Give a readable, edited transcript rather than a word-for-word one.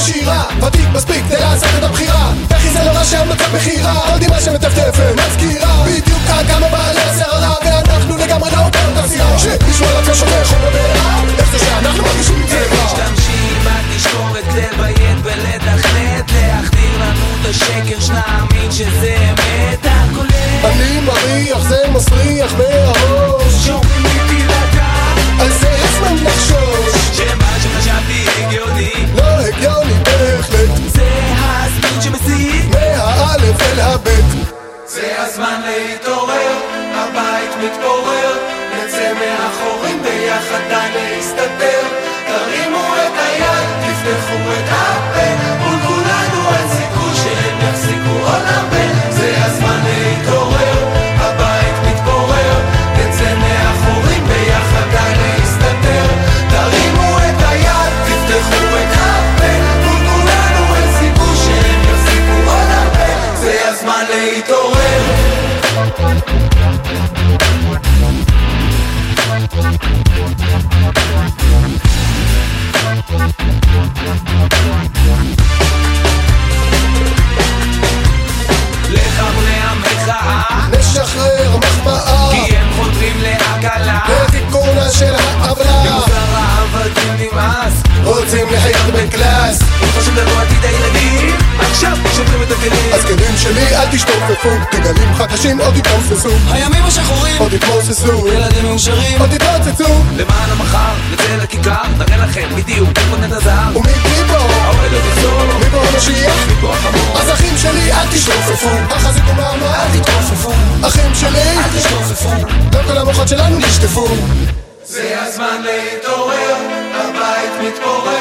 בשירה, ותיק מספיק כדי לעשות את הבחירה. וכי זה לא רע שהמצב בחירה, עוד אימא שמטפטפת מזכירה בדיוק כמה בעלי הסערה, ואנחנו לגמרי לא אותה סירה. שמישהו על עצמו שומר חום בבעירה, איך זה שאנחנו מרגישים עם צבע. משתמשים בתשקורת לביית ולתכנת, להחדיר לנו את השקר שנאמין שזה אמת. אני מריח זה מסריח מהראש, שומעים איתי לקה, על זה עצמם נחשוש, שמה שחשבתי הגיוני לא הגיוני בהחלט. זה הספיד שמסית מהאלף אל הבית. זה הזמן להתעורר, הבית מתפורר, נצא מאחורים ביחד די להסתתר. תרימו את היד, תפתחו את הפה, מול כולנו אין סיכוי שהם יחזיקו עוד הרבה. זה הזמן להתעורר, הבית מתפורר, נצא מאחורים ביחד די להסתתר. תרימו את היד, תפתחו את הפה, מול כולנו אין סיכוי שהם יחזיקו עוד הרבה. זה הזמן להתעורר. לחברי המחאה נשחרר מחמאה, כי הם חותרים להקלה לתיקונה של העוולה. במוסר העבדים נמאס, רוצים לחיות בקלאס. אם חשוב לנו עתיד הילדים, עכשיו שוברים את הכלים. אז כלים שלי אל תשתופפו, תגלים חדשים עוד יתרופסו. הימים השחורים עוד יתמוססו, ילדים מאושרים עוד יתרוצצו. למען המחר נצא לכיכר, נראה לכם בדיוק איפה נת הזהב. ומי פה? האוהל עוד יחזור, מי פה המשיח? מי פה החמור? אז אחים שלי אל תשתופפו, החזיקו מעמד אל תתרופפו. אחים שלי אל תשתופפו, לא כל המוחות שלנו נשטפו. זה הזמן להתעורר, הבית מתפורר,